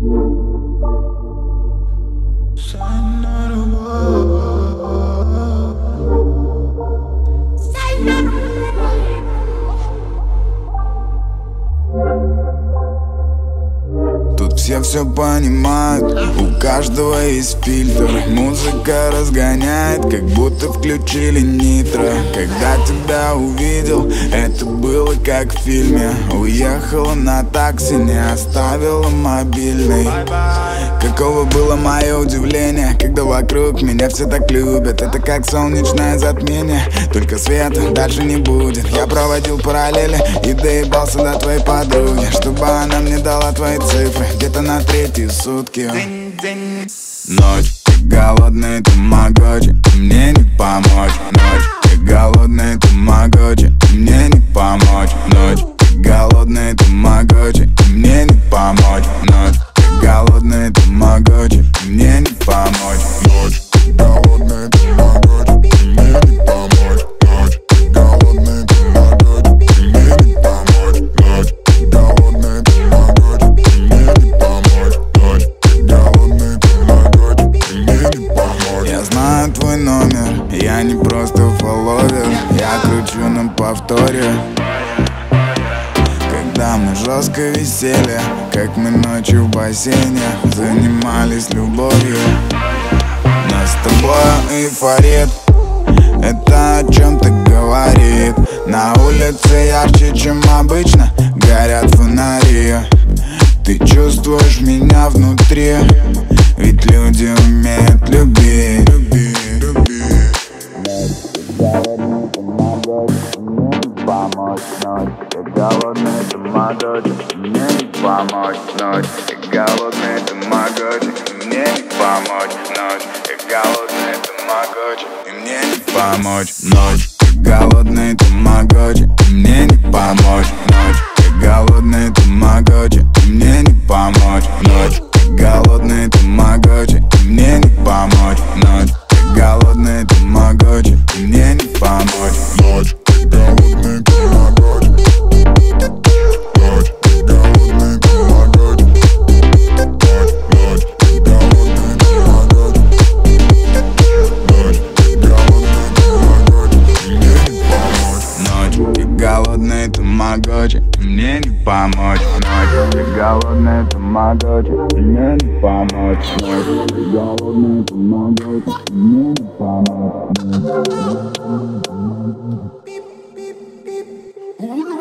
Тут все понимают, у каждого есть фильтр. Музыка разгоняет, как будто включили нитро. Когда тебя увидел, это было как в фильме. Уехала на такси, не оставила мобильный. Каково было мое удивление, когда вокруг меня все так любят. Это как солнечное затмение, только света дальше не будет. Я проводил параллели и доебался до твоей подруги, чтобы она мне дала твои цифры где-то на третьи сутки. Ночь, ты голодный тамагочи, мне не помочь. Ночь, ты голодный тамагочи, мне не помочь. Ночь, ты голодный тамагочи, мне не помочь. Ночь, ты голодный тамагочи, мне не помочь. Ночь, ты голодный тамагочи, мне не помочь. Ночь, ты голодный тамагочи, мне не помочь. Ночь, ты голодный тамагочи, мне не помочь. Ночь, ты голодный тамагочи, мне не помочь. Я знаю твой номер, я не просто фолловер. Я кручу на повторе, когда мы жестко висели, как мы ночью в бассейне занимались любовью. Нас с тобой эйфорит, это о чем-то говорит. На улице ярче, чем обычно, горят фонари. Ты чувствуешь меня внутри, ведь люди умеют любить. Помочь ночь, ты голодный тамагочи, мне не помочь. Ночь, ты голодный тамагочи, мне не помочь. Ночь, ты голодный тамагочи, мне не помочь. Ночь, ты голодный тамагочи, мне не помочь. Ночь, ты голодный тамагочи, мне не помочь. Ночь, ты голодный тамагочи, мне не помочь. Ночь, ты голодный тамагочи, мне не помочь. Ночь, ты голодный тамагочи. Ночь, ты голодный тамагочи. Ночь, ты голодный тамагочи. Ночь, ты голодный тамагочи, мне не помочь. Ночь, ты голодный тамагочи, мне не помочь. Ночь, ты голодный тамагочи, мне не помочь. Ночь, ты голодный тамагочи, мне не помочь.